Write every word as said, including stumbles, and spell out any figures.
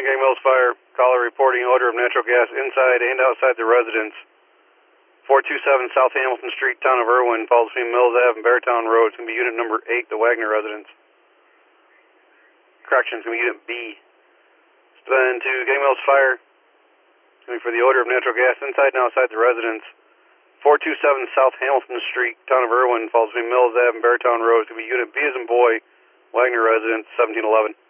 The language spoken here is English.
nine, Gang Mills Fire. Caller reporting odor of natural gas inside and outside the residence. four two seven South Hamilton Street, Town of Irwin, falls between Mills Avenue and Beartown Road. It's going to be unit number eight, the Wagner residence. Correction, it's going to be unit B. It's been to Gang Mills Fire. It's going to be for the odor of natural gas inside and outside the residence. four two seven South Hamilton Street, Town of Irwin, falls between Mills Avenue and Beartown Road. It's going to be unit B as in boy, Wagner residence, seventeen eleven.